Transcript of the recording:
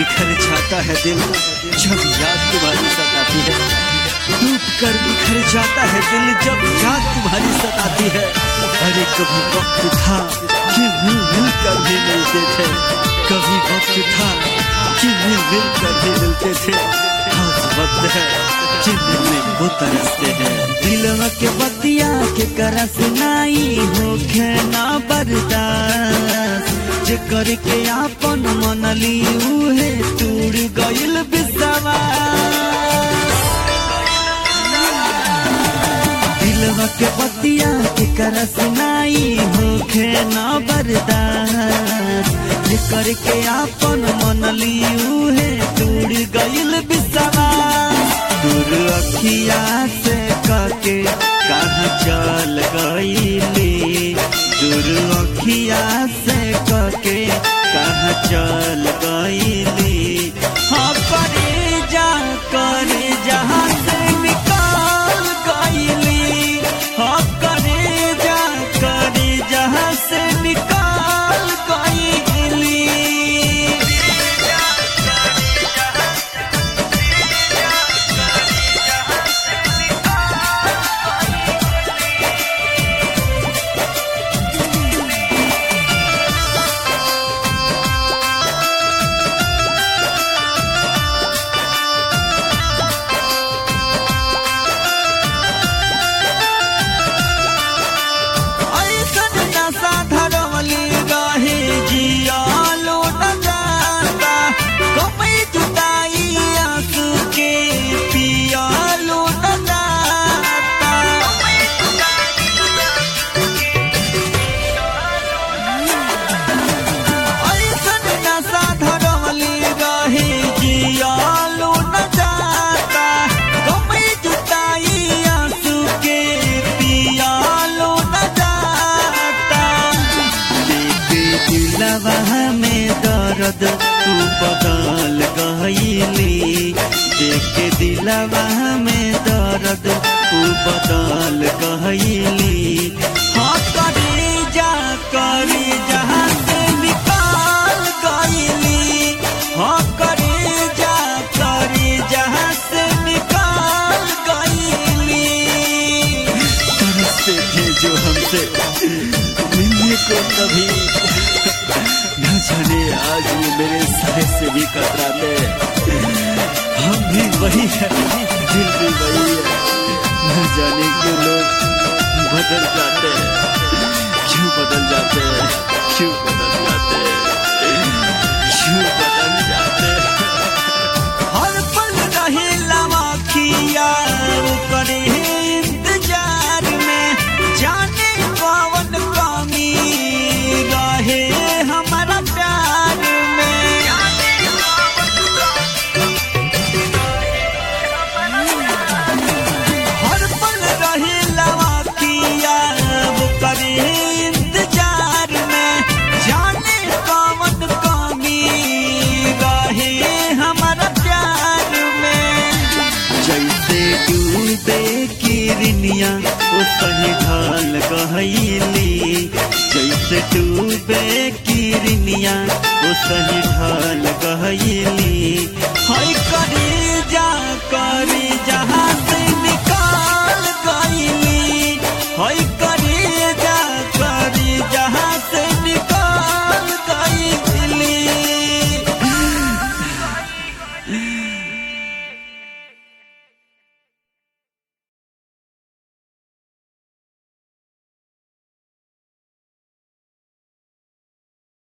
बिखर जाता है दिल जब याद तुम्हारी सताती है। टूट कर बिखर जाता है दिल जब याद तुम्हारी सताती है। अरे कभी वक्त था कि मिल कर भी मिलते थे, कभी वक्त था कि मिल कर भी मिलते थे। आज वक्त है कि मिलने को तरसते हैं। दिलवा के बतिया के कर सुनाई होखे ना बर्दाश्त, जे करके आपन मनली उहे टूट गइल विश्वास। दिलवा के बतिया के कर सुनाई होखे ना बर्दाश्त, जे करके आपन मनली उहे टूट गइल विश्वास। दूर अखिया से काके कहाँ चल गइली, दूर अखिया से काके कहाँ चल गइली। हाँ करे जहाँ से निकाल गइली, हाँ करे जहाँ से निकाल गइली। दर्द तू बदल गइली, देख के दिलवा में दर्द तू बदल गइली। हाँ करे जहाँ से निकाल गइली, हाँ करे जहाँ से निकाल गइली। तरसते थे जो हमसे मिलने को कभी, न जाने आज वो मेरे सर से भी कतराते। हम भी वही है, दिल भी वही है। न जाने क्यों लोग बदल जाते, क्यों बदल जाते, क्यों बदल जाते, क्यों बदल जाते। हर पल रहे लवाखिया करे इंतजार में, जाने कौन कमी रहे हमारा प्यार में। हर पल रहे लवाकिया वो करे इंतजार में, जाने कौन कमी रहे हमारा प्यार में। जैसे डूबे किरनिया वो सही ढाल गइली, जैसे डूबे किरनिया वो सही ढाल गइली। हाय करे